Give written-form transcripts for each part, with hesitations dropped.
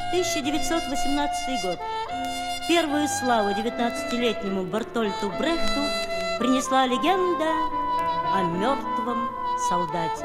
1918 год. Первую славу 19-летнему Бертольту Брехту принесла легенда о мертвом солдате.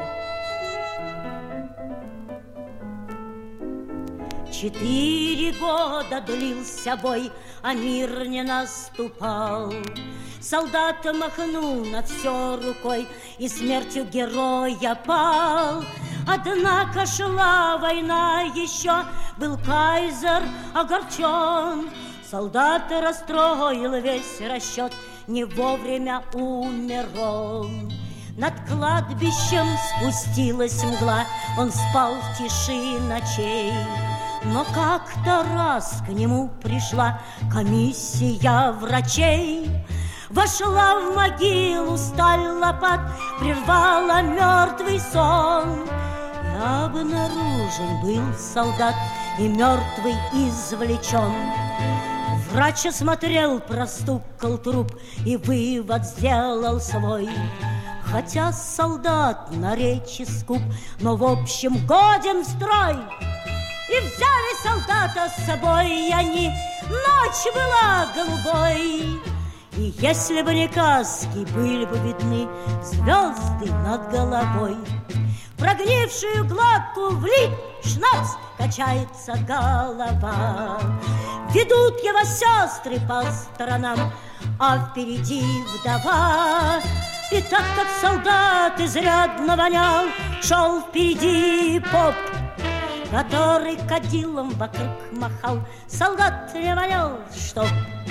4 года длился бой, а мир не наступал. Солдат махнул на все рукой и смертью героя пал. Однако шла война еще, был кайзер огорчен. Солдат расстроил весь расчет, не вовремя умер он. Над кладбищем спустилась мгла, он спал в тиши ночей. Но как-то раз к нему пришла комиссия врачей. Вошла в могилу сталь лопат, прервала мертвый сон. И обнаружен был солдат, и мертвый извлечен. Врач осмотрел, простукал труп и вывод сделал свой. Хотя солдат на речи скуп, но в общем годен в строй. И взяли солдата с собой они, ночь была голубой. И если бы не каски, были бы видны звезды над головой. Прогнившую глотку влить шнапс, качается голова. Ведут его сестры по сторонам, а впереди вдова. И так как солдат изрядно вонял, шел впереди поп, который кадилом вокруг махал. Солдат не вонял, чтоб.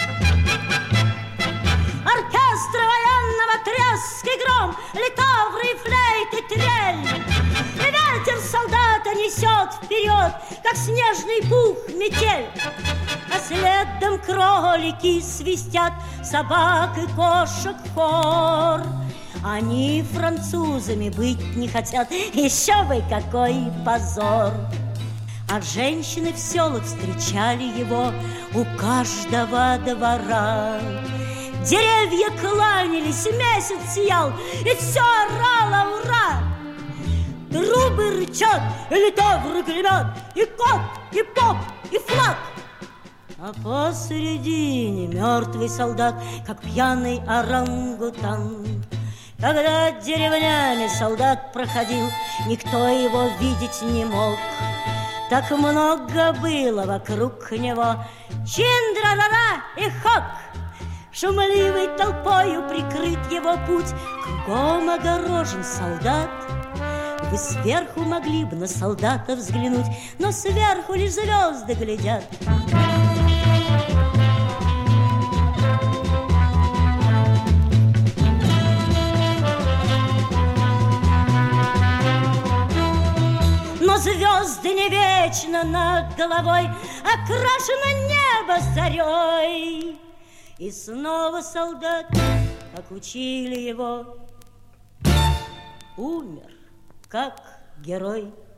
Оркестр военного треск и гром, литавры, флейты, трель. И ветер солдата несет вперед, как снежный пух метель. А следом кролики свистят, собак и кошек хор. Они французами быть не хотят, еще бы какой позор. А женщины в селах встречали его у каждого двора. Деревья кланялись, месяц сиял, и все орало ура. Трубы рычат, и литавры гремят, и кот, и поп, и флаг. А посередине мертвый солдат, как пьяный орангутан. Когда деревнями солдат проходил, никто его видеть не мог. Так много было вокруг него чин-дра-ра-ра и хок. Шумливой толпою прикрыт его путь, кругом огорожен солдат. Вы сверху могли бы на солдата взглянуть, но сверху лишь звезды глядят. Но звезды не вечно над головой, окрашено небо зарей. И снова солдат, как учили его, умер, как герой.